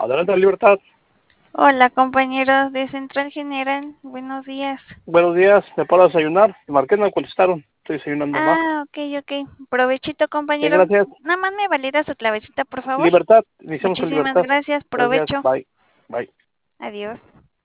Adelante, Libertad. Hola, compañeros de Central General. Buenos días. Buenos días, ¿me puedo desayunar? Marqué, no me contestaron. Estoy desayunando, ma. Ok. Provechito, Sí, compañero. gracias. Nada más me valida su clavecita, por favor. Libertad, iniciamos con Muchísimas libertad. gracias. Gracias, Provecho. bye. Bye. Adiós.